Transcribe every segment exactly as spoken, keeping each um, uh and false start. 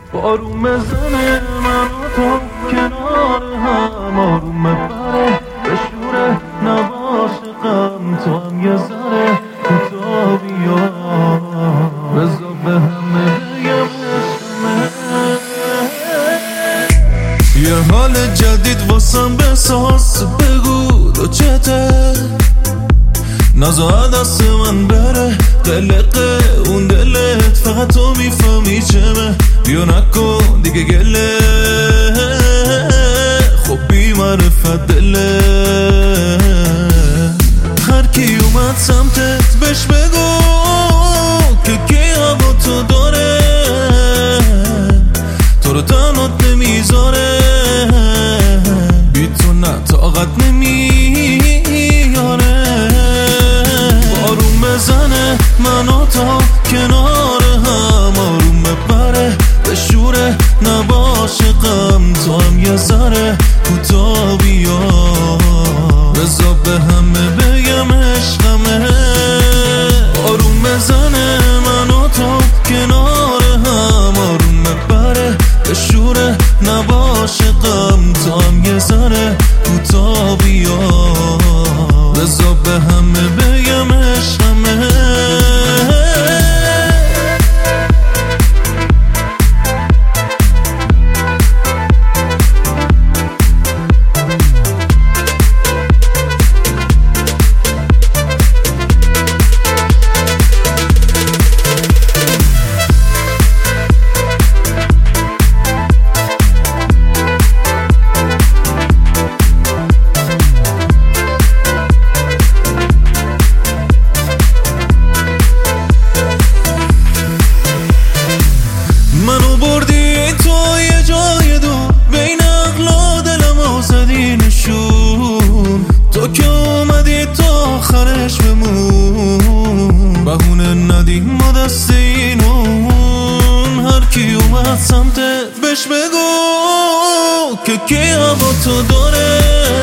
بارون بزنه من و تو کنار هم، آروم ببره به شوره نباشه غم، تو هم یه ذره کوتا بیا، بذار به همه بگم عشقمه. یه حال جدید واسم بساز، بگو تو چته، نزا دست من بره قلقه اون دلت، فقط تو میفهمی چمه، بیا نکن دیگه گله، خب بی معرفت دله. هر کی اومد سمتت بهش بگو که کی هوا تو داره، تو رو تنات نمیذاره، بی تو نه طاقت نمیاره. بارون بزنه من و تا کنار هم، آروم ببره به شوره نباشه غم، تو هم یه ذره کوتا بیا، بذار به همه بگم عشقمه. بارون بزنه من و تا کنار هم، آروم ببره به شوره نباشه غم، تو هم یه ذره کوتا بیا، بذار به همه بگم عشقمه. منو بردی تو یه جای دور، بین عقل و دلم آزدی نشون، تو که اومدی تو آخرش بمون، بهونه ندی ما دست اینون. هر کی اومد سمتت بهش بگو که کی هوا تو داره،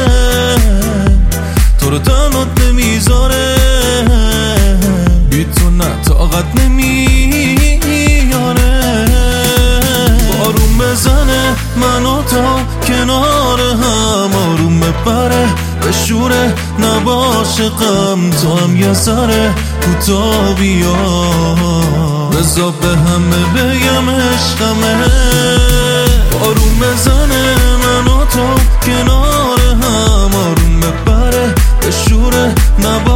تو رو تنات نمیذاره، بی تو نه طاقت نمیاره. بارون بزنه من و تا کنار هم، آروم ببره به شوره نباشه غم، تو هم یه ذره کوتا بیا، بذار به همه بگم عشقمه. بارون بزنه من و تا کنار هم، آروم ببره به شوره نباشه